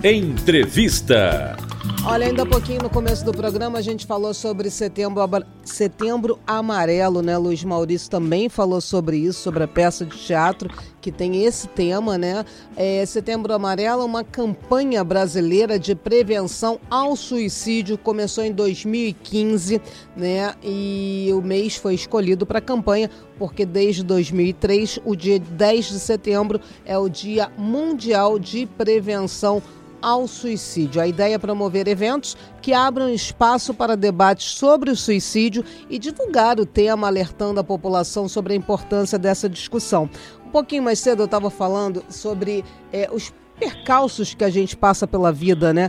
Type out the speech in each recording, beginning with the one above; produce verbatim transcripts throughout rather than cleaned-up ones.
Entrevista. Olha, ainda há pouquinho no começo do programa a gente falou sobre setembro, setembro amarelo, né? Luiz Maurício também falou sobre isso, sobre a peça de teatro que tem esse tema, né? É, Setembro Amarelo é uma campanha brasileira de prevenção ao suicídio, começou em dois mil e quinze, né? E o mês foi escolhido para a campanha porque desde dois mil e três, o dia dez de setembro é o Dia Mundial de Prevenção ao suicídio. A ideia é promover eventos que abram espaço para debates sobre o suicídio e divulgar o tema, alertando a população sobre a importância dessa discussão. Um pouquinho mais cedo eu estava falando sobre é, os percalços que a gente passa pela vida, né?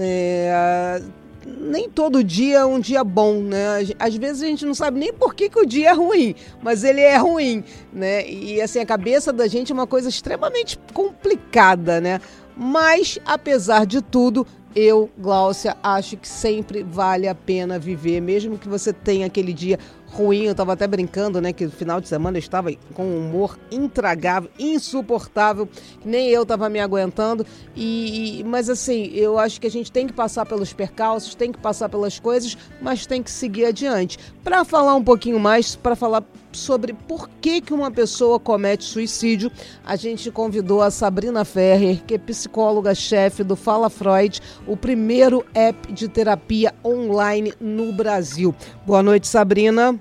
É, nem todo dia é um dia bom, né? Às vezes a gente não sabe nem por que, que o dia é ruim, mas ele é ruim, né? E assim, a cabeça da gente é uma coisa extremamente complicada, né? Mas, apesar de tudo, eu, Gláucia, acho que sempre vale a pena viver, mesmo que você tenha aquele dia ruim. Eu estava até brincando, né, que no final de semana eu estava com um humor intragável, insuportável, nem eu estava me aguentando, e, e, mas assim, eu acho que a gente tem que passar pelos percalços, tem que passar pelas coisas, mas tem que seguir adiante. Para falar um pouquinho mais, para falar sobre por que, que uma pessoa comete suicídio, a gente convidou a Sabrina Ferrer, que é psicóloga-chefe do Fala Freud, o primeiro app de terapia online no Brasil. Boa noite, Sabrina.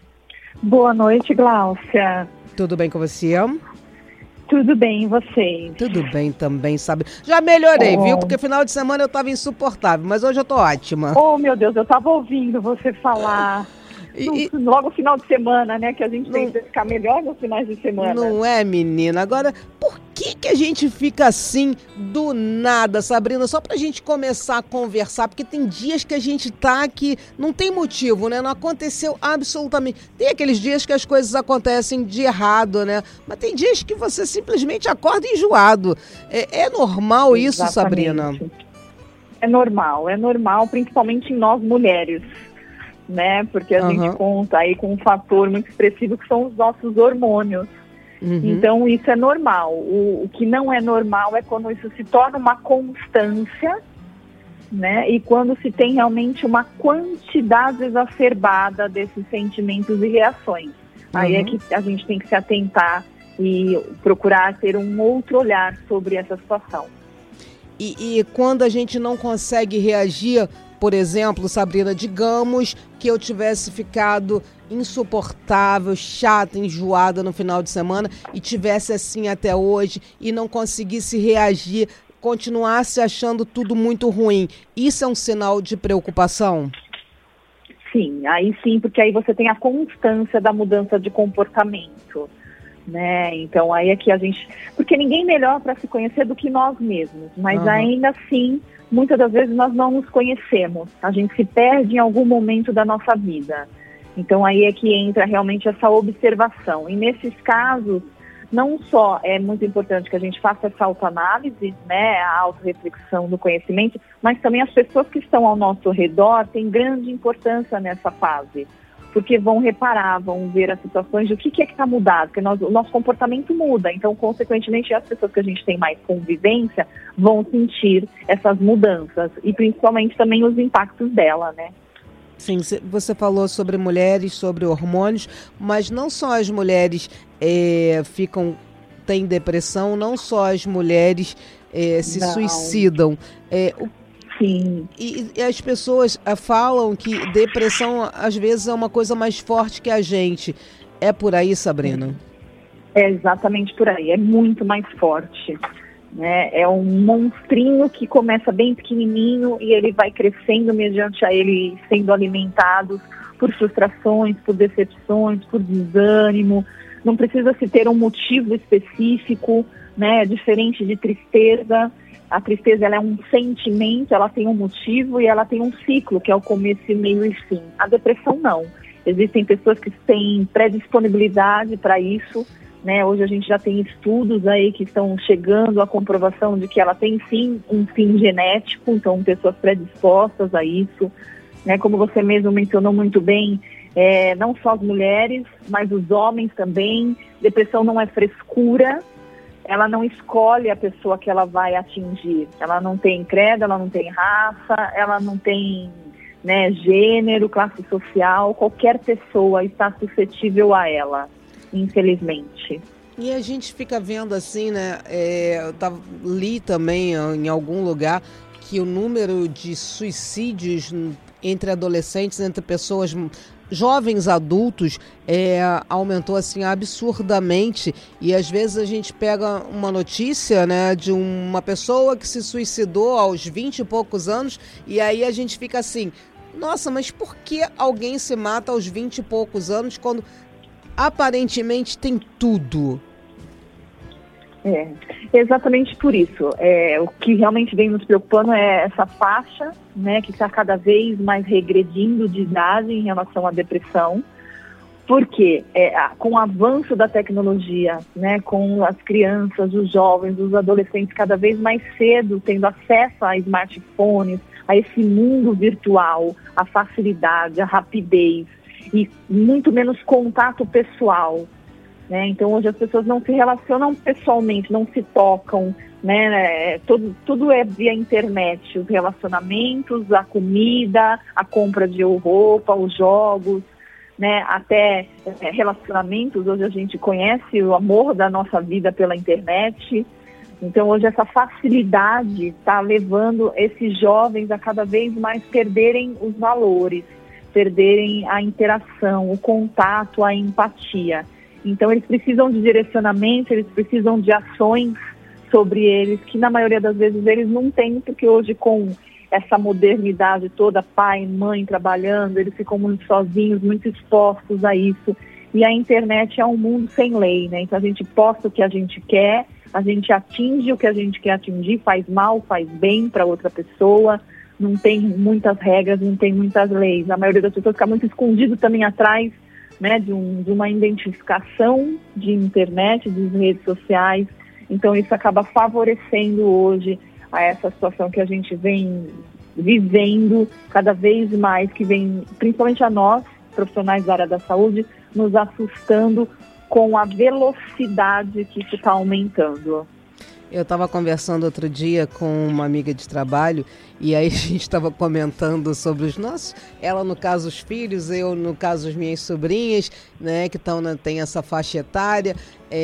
Boa noite, Gláucia. Tudo bem com você? Tudo bem, e vocês? Tudo bem também, sabe? Já melhorei, oh. viu? Porque final de semana eu estava insuportável, mas hoje eu tô ótima. Oh, meu Deus, eu estava ouvindo você falar. E, no, logo no final de semana, né? Que a gente tem que ficar melhor nos finais de semana. Não é, menina? Agora, por que que a gente fica assim do nada, Sabrina? Só pra gente começar a conversar, porque tem dias que a gente tá que não tem motivo, né? Não aconteceu absolutamente. Tem aqueles dias que as coisas acontecem de errado, né? Mas tem dias que você simplesmente acorda enjoado. É, é normal isso, Exatamente. Sabrina? É normal, é normal, principalmente em nós mulheres. Né? Porque a uhum. gente conta aí com um fator muito expressivo que são os nossos hormônios. Uhum. Então isso é normal. O, o que não é normal é quando isso se torna uma constância, né? E quando se tem realmente uma quantidade exacerbada desses sentimentos e reações. Uhum. Aí é que a gente tem que se atentar e procurar ter um outro olhar sobre essa situação. E, e quando a gente não consegue reagir, por exemplo, Sabrina, digamos que eu tivesse ficado insuportável, chata, enjoada no final de semana e tivesse assim até hoje e não conseguisse reagir, continuasse achando tudo muito ruim. Isso é um sinal de preocupação? Sim, aí sim, porque aí você tem a constância da mudança de comportamento, né? Então aí é que a gente... Porque ninguém melhor para se conhecer do que nós mesmos, mas uhum. ainda assim... Muitas das vezes nós não nos conhecemos, a gente se perde em algum momento da nossa vida. Então aí é que entra realmente essa observação. E nesses casos, não só é muito importante que a gente faça essa autoanálise, né, a autorreflexão do conhecimento, mas também as pessoas que estão ao nosso redor têm grande importância nessa fase. Porque vão reparar, vão ver as situações de o que, que é que está mudado, porque nós, o nosso comportamento muda, então, consequentemente, as pessoas que a gente tem mais convivência vão sentir essas mudanças, e principalmente também os impactos dela, né? Sim, você falou sobre mulheres, sobre hormônios, mas não só as mulheres é, ficam, têm depressão, não só as mulheres é, se não. suicidam. É, o Sim. E, e as pessoas uh, falam que depressão às vezes é uma coisa mais forte que a gente. É por aí, Sabrina? É exatamente por aí. É muito mais forte. Né? É um monstrinho que começa bem pequenininho e ele vai crescendo mediante a ele sendo alimentado por frustrações, por decepções, por desânimo. Não precisa se ter um motivo específico, né? Diferente de tristeza. A tristeza ela é um sentimento, ela tem um motivo e ela tem um ciclo, que é o começo, meio e fim. A depressão não. Existem pessoas que têm predisponibilidade para isso, né? Hoje a gente já tem estudos aí que estão chegando à comprovação de que ela tem sim um fim genético, então pessoas predispostas a isso, né? Como você mesmo mencionou muito bem, é, não só as mulheres, mas os homens também. Depressão não é frescura, ela não escolhe a pessoa que ela vai atingir. Ela não tem credo, ela não tem raça, ela não tem, né, gênero, classe social. Qualquer pessoa está suscetível a ela, infelizmente. E a gente fica vendo assim, né? É, eu tava, li também em algum lugar que o número de suicídios entre adolescentes, entre pessoas jovens adultos, é, aumentou assim absurdamente. E às vezes a gente pega uma notícia, né, de uma pessoa que se suicidou aos vinte e poucos anos, e aí a gente fica assim, nossa, mas por que alguém se mata aos vinte e poucos anos quando aparentemente tem tudo? É, exatamente por isso. É, o que realmente vem nos preocupando é essa faixa, né, que está cada vez mais regredindo de idade em relação à depressão, porque é, com o avanço da tecnologia, né, com as crianças, os jovens, os adolescentes cada vez mais cedo tendo acesso a smartphones, a esse mundo virtual, a facilidade, a rapidez e muito menos contato pessoal. Né? Então, hoje as pessoas não se relacionam pessoalmente, não se tocam, né? Tudo, tudo é via internet, os relacionamentos, a comida, a compra de roupa, os jogos, né? Até é, relacionamentos, hoje a gente conhece o amor da nossa vida pela internet. Então, hoje essa facilidade está levando esses jovens a cada vez mais perderem os valores, perderem a interação, o contato, a empatia. Então, eles precisam de direcionamento, eles precisam de ações sobre eles, que na maioria das vezes eles não têm, porque hoje com essa modernidade toda, pai, mãe trabalhando, eles ficam muito sozinhos, muito expostos a isso. E a internet é um mundo sem lei, né? Então, a gente posta o que a gente quer, a gente atinge o que a gente quer atingir, faz mal, faz bem para outra pessoa, não tem muitas regras, não tem muitas leis. A maioria das pessoas fica muito escondido também atrás, né, de, um, de uma identificação de internet, de redes sociais. Então isso acaba favorecendo hoje a essa situação que a gente vem vivendo cada vez mais, que vem, principalmente a nós, profissionais da área da saúde, nos assustando com a velocidade que isso está aumentando. Eu estava conversando outro dia com uma amiga de trabalho e aí a gente estava comentando sobre os nossos, ela no caso os filhos, eu no caso as minhas sobrinhas, né, que tão, tem essa faixa etária,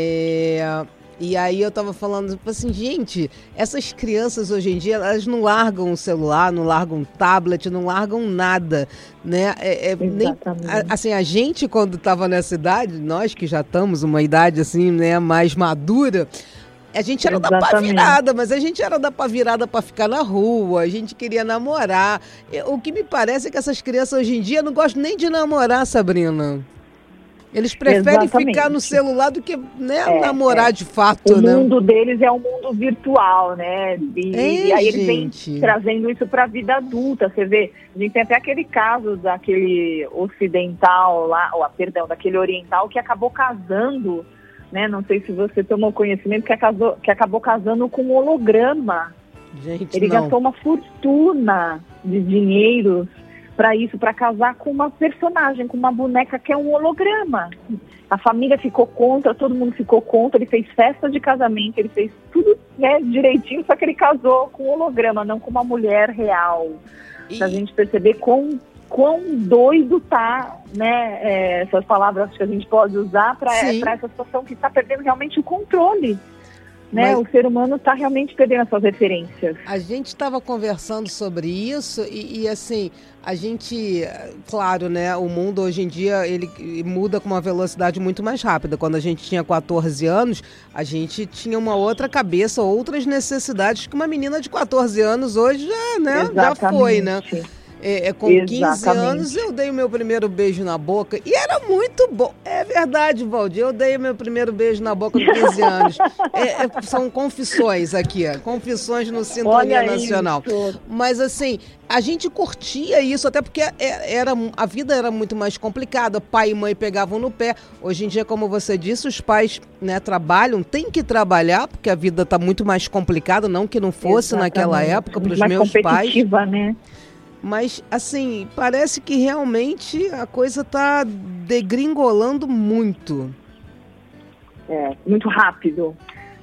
é, e aí eu estava falando assim, gente, essas crianças hoje em dia, elas não largam o celular, não largam o tablet, não largam nada, né, é, é, nem, a, assim, a gente quando estava nessa idade, nós que já estamos uma idade assim, né, mais madura, a gente era Exatamente. da pá virada, mas a gente era da pá virada para ficar na rua, a gente queria namorar. O que me parece é que essas crianças hoje em dia não gostam nem de namorar, Sabrina. Eles preferem Exatamente. ficar no celular do que, né, é, namorar é. de fato, o né? O mundo deles é um mundo virtual, né? E, é, e aí eles vêm trazendo isso para a vida adulta. Você vê, a gente tem até aquele caso daquele ocidental lá, ou, perdão, daquele oriental que acabou casando, né? Não sei se você tomou conhecimento, que, acasou, que acabou casando com um holograma. Gente, Ele não. gastou uma fortuna de dinheiro para isso, para casar com uma personagem, com uma boneca que é um holograma. A família ficou contra, todo mundo ficou contra, ele fez festa de casamento, ele fez tudo, né, direitinho, só que ele casou com um holograma, não com uma mulher real. E... Pra gente perceber quão quão doido tá, né, é, essas palavras que a gente pode usar para essa situação que está perdendo realmente o controle. Né? Mas o ser humano está realmente perdendo as suas referências. A gente estava conversando sobre isso e, e, assim, a gente, claro, né, o mundo hoje em dia ele muda com uma velocidade muito mais rápida. Quando a gente tinha quatorze anos, a gente tinha uma outra cabeça, outras necessidades que uma menina de quatorze anos hoje já, né, já foi, né? É, é, com Exatamente. quinze anos eu dei o meu primeiro beijo na boca e era muito bom. É verdade, Valdir, eu dei o meu primeiro beijo na boca com quinze anos. É, é, são confissões aqui, ó, confissões no Sintonia Nacional. Isso. Mas assim, a gente curtia isso, até porque era, a vida era muito mais complicada, pai e mãe pegavam no pé. Hoje em dia, como você disse, os pais, né, trabalham, têm que trabalhar, porque a vida está muito mais complicada, não que não fosse Exatamente. naquela época para os meus pais. Né? Mas, assim, parece que realmente a coisa está degringolando muito. É, muito rápido.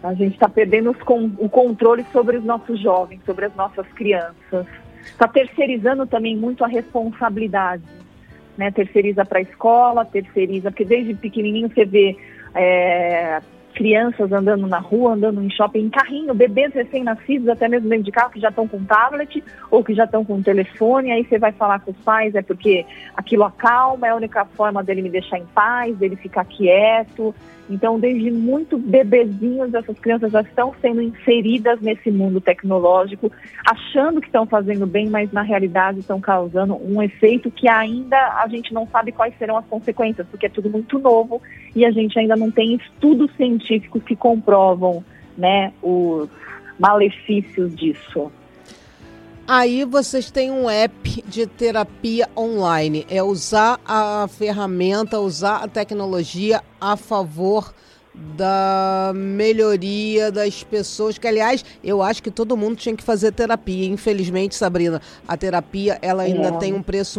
A gente está perdendo os com, o controle sobre os nossos jovens, sobre as nossas crianças. Está terceirizando também muito a responsabilidade, né? Terceiriza para a escola, terceiriza, porque desde pequenininho você vê é, crianças andando na rua, andando em shopping, em carrinho, bebês recém-nascidos, até mesmo dentro de carro, que já estão com tablet ou que já estão com telefone. Aí você vai falar com os pais, é porque aquilo acalma, é a única forma dele me deixar em paz, dele ficar quieto. Então, desde muito bebezinhos, essas crianças já estão sendo inseridas nesse mundo tecnológico, achando que estão fazendo bem, mas na realidade estão causando um efeito que ainda a gente não sabe quais serão as consequências, porque é tudo muito novo e a gente ainda não tem estudos científicos que comprovam, né, os malefícios disso. Aí vocês têm um app de terapia online, é usar a ferramenta, usar a tecnologia a favor da melhoria das pessoas, que aliás, eu acho que todo mundo tinha que fazer terapia. Infelizmente, Sabrina, a terapia ela ainda é. tem um preço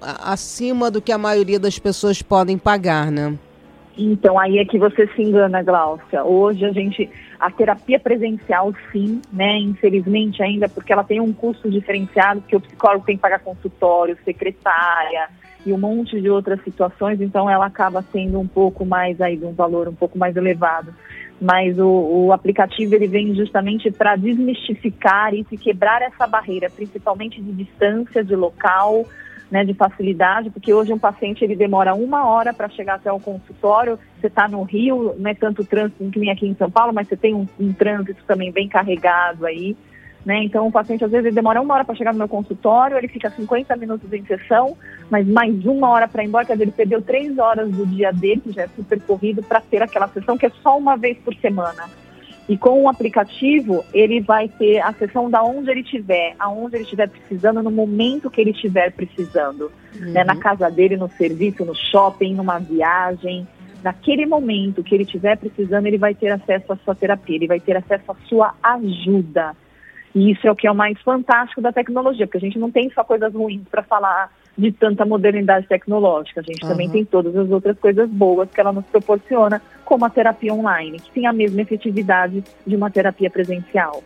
acima do que a maioria das pessoas podem pagar, né? Então, aí é que você se engana, Gláucia. Hoje a gente, a terapia presencial, sim, né, infelizmente ainda, porque ela tem um custo diferenciado, porque o psicólogo tem que pagar consultório, secretária e um monte de outras situações, então ela acaba sendo um pouco mais aí de um valor um pouco mais elevado. Mas o, o aplicativo, ele vem justamente para desmistificar isso e quebrar essa barreira, principalmente de distância, de local, né, de facilidade, porque hoje um paciente ele demora uma hora para chegar até o consultório. Você está no Rio, não é tanto trânsito que nem aqui em São Paulo, mas você tem um, um trânsito também bem carregado aí, né? Então o paciente às vezes ele demora uma hora para chegar no meu consultório, ele fica cinquenta minutos em sessão, mas mais uma hora para ir embora, quer dizer, ele perdeu três horas do dia dele, que já é super corrido, para ter aquela sessão que é só uma vez por semana. E com o aplicativo, ele vai ter a sessão da onde ele estiver, aonde ele estiver precisando, no momento que ele estiver precisando. Uhum. Né? Na casa dele, no serviço, no shopping, numa viagem. Naquele momento que ele estiver precisando, ele vai ter acesso à sua terapia, ele vai ter acesso à sua ajuda. E isso é o que é o mais fantástico da tecnologia, porque a gente não tem só coisas ruins para falar de tanta modernidade tecnológica. A gente uhum. também tem todas as outras coisas boas que ela nos proporciona, como a terapia online, que tem a mesma efetividade de uma terapia presencial.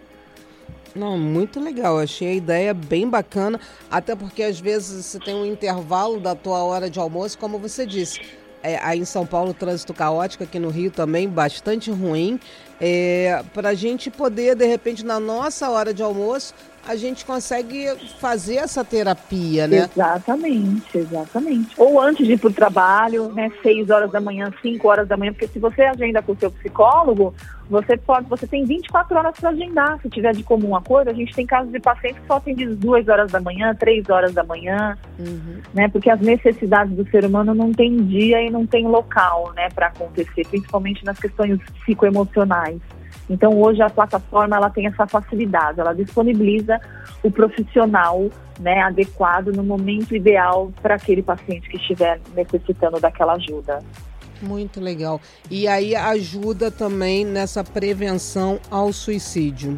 Não, muito legal, achei a ideia bem bacana, até porque às vezes você tem um intervalo da tua hora de almoço, como você disse. É, aí em São Paulo, trânsito caótico, aqui no Rio também, bastante ruim. É, para a gente poder, de repente, na nossa hora de almoço, a gente consegue fazer essa terapia, né? Exatamente, exatamente. Ou antes de ir para o trabalho, né, seis horas da manhã, cinco horas da manhã, porque se você agenda com o seu psicólogo, você pode, você tem vinte e quatro horas para agendar. Se tiver de comum acordo, a gente tem casos de pacientes que só atendem duas horas da manhã, três horas da manhã, uhum. né? Porque as necessidades do ser humano não tem dia e não tem local, né, para acontecer, principalmente nas questões psicoemocionais. Então, hoje a plataforma ela tem essa facilidade, ela disponibiliza o profissional, né, adequado no momento ideal para aquele paciente que estiver necessitando daquela ajuda. Muito legal. E aí ajuda também nessa prevenção ao suicídio.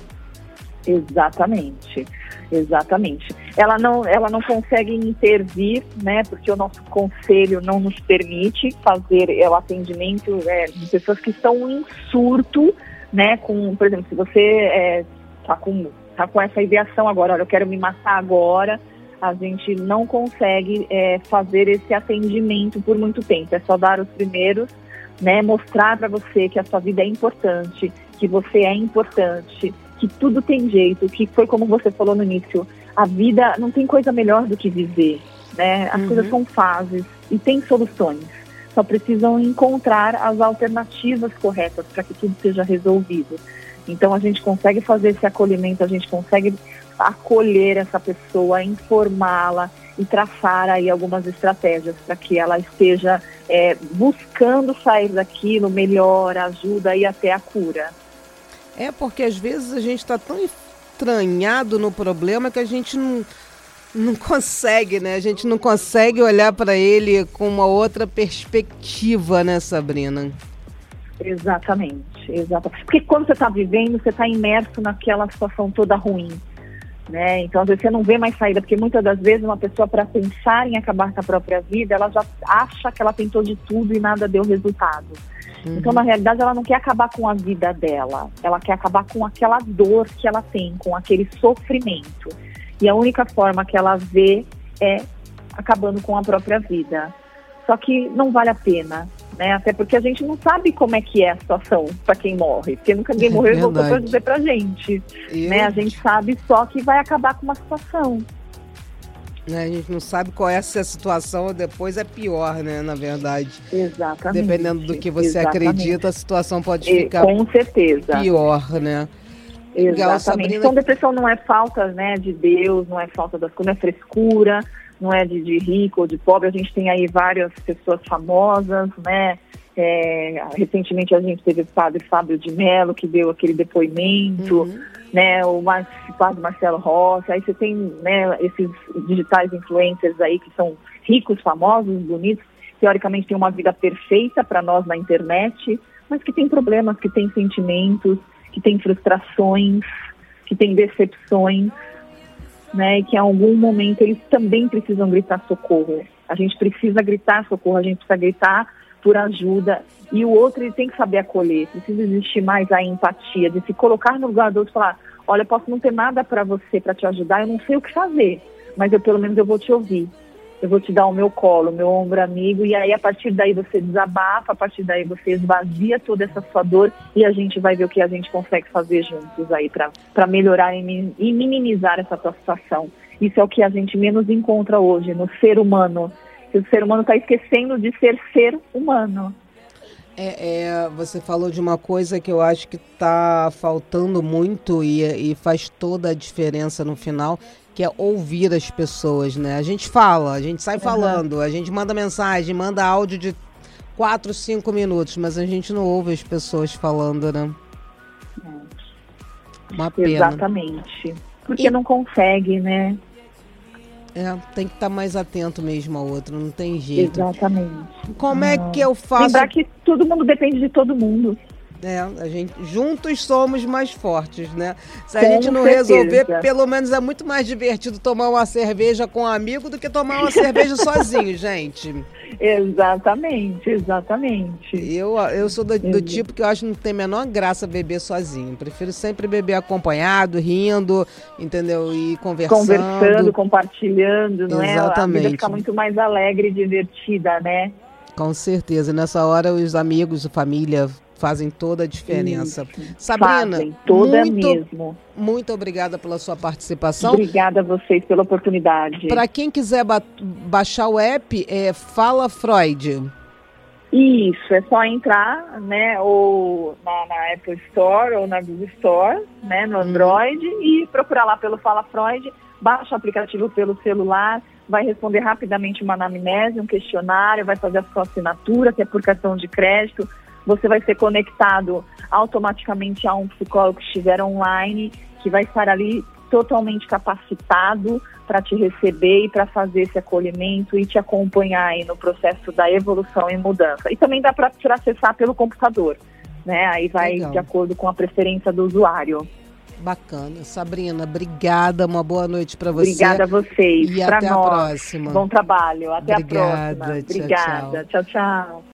Exatamente, exatamente. Ela não, ela não consegue intervir, né, porque o nosso conselho não nos permite fazer é, o atendimento é, de pessoas que estão em surto, né, com, por exemplo, se você está é, com, tá com essa ideação agora, olha, eu quero me matar agora, a gente não consegue é, fazer esse atendimento por muito tempo, é só dar os primeiros, né, mostrar para você que a sua vida é importante, que você é importante, que tudo tem jeito, que foi como você falou no início, a vida não tem coisa melhor do que viver, né? As uhum. coisas são fases e tem soluções, só precisam encontrar as alternativas corretas para que tudo seja resolvido. Então a gente consegue fazer esse acolhimento, a gente consegue acolher essa pessoa, informá-la e traçar aí algumas estratégias para que ela esteja é, buscando sair daquilo, melhor, ajuda e até a cura. É porque às vezes a gente está tão entranhado no problema que a gente não, não consegue, né? A gente não consegue olhar para ele com uma outra perspectiva, né, Sabrina? Exatamente, exatamente. Porque quando você está vivendo, você está imerso naquela situação toda ruim. né? Então, às vezes você não vê mais saída, porque muitas das vezes uma pessoa, para pensar em acabar com a própria vida, ela já acha que ela tentou de tudo e nada deu resultado. Uhum. Então, na realidade, ela não quer acabar com a vida dela, ela quer acabar com aquela dor que ela tem, com aquele sofrimento. E a única forma que ela vê é acabando com a própria vida. Só que não vale a pena, né? Até porque a gente não sabe como é que é a situação para quem morre, porque nunca ninguém morreu e voltou para dizer pra gente. Eu... Né? A gente sabe só que vai acabar com uma situação. A gente não sabe qual é essa situação, depois é pior, né, na verdade. Exatamente. Dependendo do que você Exatamente. acredita, a situação pode e, ficar com certeza. pior, né? Legal, Exatamente. Sabrina... Então, depressão não é falta, né, de Deus, não é falta das coisas, não é frescura, não é de, de rico ou de pobre. A gente tem aí várias pessoas famosas, né? É, recentemente a gente teve o padre Fábio de Mello, que deu aquele depoimento, uhum. né? O, Mar, o padre Marcelo Rossi. Aí você tem, né, esses digitais influencers aí que são ricos, famosos, bonitos, teoricamente têm uma vida perfeita para nós na internet, mas que tem problemas, que tem sentimentos, que tem frustrações, que tem decepções, né, e que em algum momento eles também precisam gritar socorro. A gente precisa gritar socorro, a gente precisa gritar por ajuda, e o outro ele tem que saber acolher. Precisa existir mais a empatia, de se colocar no lugar do outro e falar, olha, eu posso não ter nada para você, para te ajudar, eu não sei o que fazer, mas eu pelo menos eu vou te ouvir. Eu vou te dar o meu colo, o meu ombro amigo, e aí a partir daí você desabafa, a partir daí você esvazia toda essa sua dor e a gente vai ver o que a gente consegue fazer juntos aí para melhorar e minimizar essa tua situação. Isso é o que a gente menos encontra hoje no ser humano. O ser humano está esquecendo de ser ser humano. É, é, você falou de uma coisa que eu acho que está faltando muito e, e faz toda a diferença no final, que é ouvir as pessoas, né? A gente fala, a gente sai uhum. falando, a gente manda mensagem, manda áudio de quatro, cinco minutos, mas a gente não ouve as pessoas falando, né? É. Uma pena. Exatamente. Porque e... não consegue, né? É, tem que estar mais atento mesmo ao outro, não tem jeito. Exatamente. Como é que eu faço... Lembrar que todo mundo depende de todo mundo. É, a gente, juntos somos mais fortes, né? Se a com gente não certeza. resolver, pelo menos é muito mais divertido tomar uma cerveja com um amigo do que tomar uma cerveja sozinho, gente. Exatamente, exatamente. Eu, eu sou do, do tipo que eu acho que não tem a menor graça beber sozinho. Prefiro sempre beber acompanhado, rindo, entendeu? E conversando. Conversando, compartilhando, não Exatamente. é? A vida fica muito mais alegre e divertida, né? Com certeza. Nessa hora, os amigos, a família... fazem toda a diferença. Isso. Sabrina, Fazem toda muito, mesmo. muito obrigada pela sua participação. Obrigada a vocês pela oportunidade. Para quem quiser ba- baixar o app, é Fala Freud. Isso, é só entrar, né, ou na, na Apple Store ou na Google Store, né, no Android, hum. e procurar lá pelo Fala Freud, baixa o aplicativo pelo celular, vai responder rapidamente uma anamnese, um questionário, vai fazer a sua assinatura, que é por cartão de crédito. Você vai ser conectado automaticamente a um psicólogo que estiver online, que vai estar ali totalmente capacitado para te receber e para fazer esse acolhimento e te acompanhar aí no processo da evolução e mudança. E também dá para acessar pelo computador, né? Aí vai Legal. De acordo com a preferência do usuário. Bacana. Sabrina, obrigada, uma boa noite para você. Obrigada a vocês. E até nós. a próxima. Bom trabalho. Até Obrigada, a próxima. Tchau, Obrigada. tchau, tchau. tchau.